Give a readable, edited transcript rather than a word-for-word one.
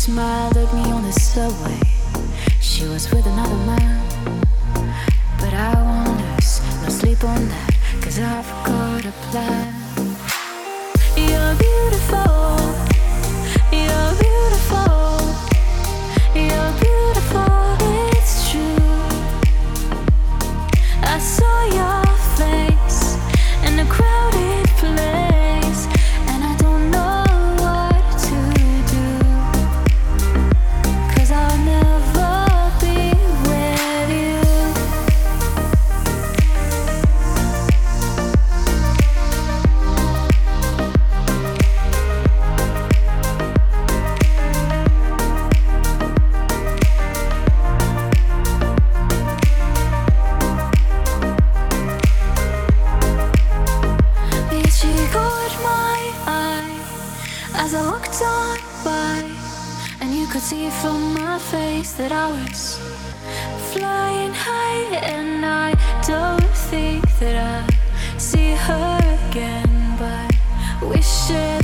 smiled at me on the subway. She was with another man, but I won't lose no sleep on that, 'cause I've got a plan. You're beautiful, you're beautiful, you're beautiful, it's true. I saw your face in a crowded place, and I don't know what to do, 'cause I'll never be with you. She caught my eye as I walked on by, and you could see from my face that I was flying high, and I don't think that I'll see her again, but wish it